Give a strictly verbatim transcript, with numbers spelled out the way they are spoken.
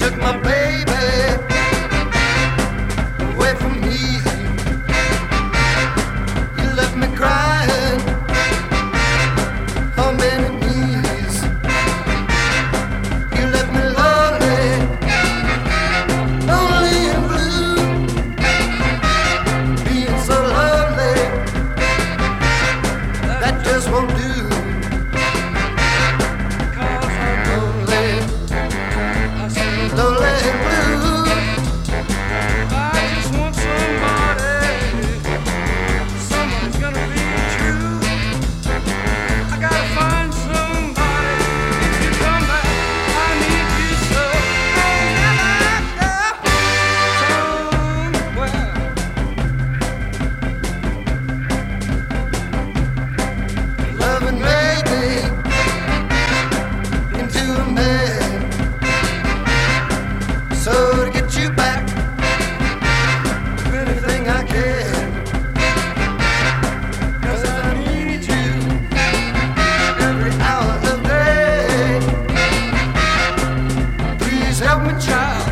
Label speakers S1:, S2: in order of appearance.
S1: took my baby away from me. You left me crying on many knees. You left me lonely, lonely and blue, being so lonely. That just won't do. Lonely and blue. I just want somebody, someone's gonna be true. I gotta find somebody to come back. I need you so. Somewhere. Loving made me into a man. So to get you back, do anything I can, 'cause I need you every hour of the day. Please help me, child.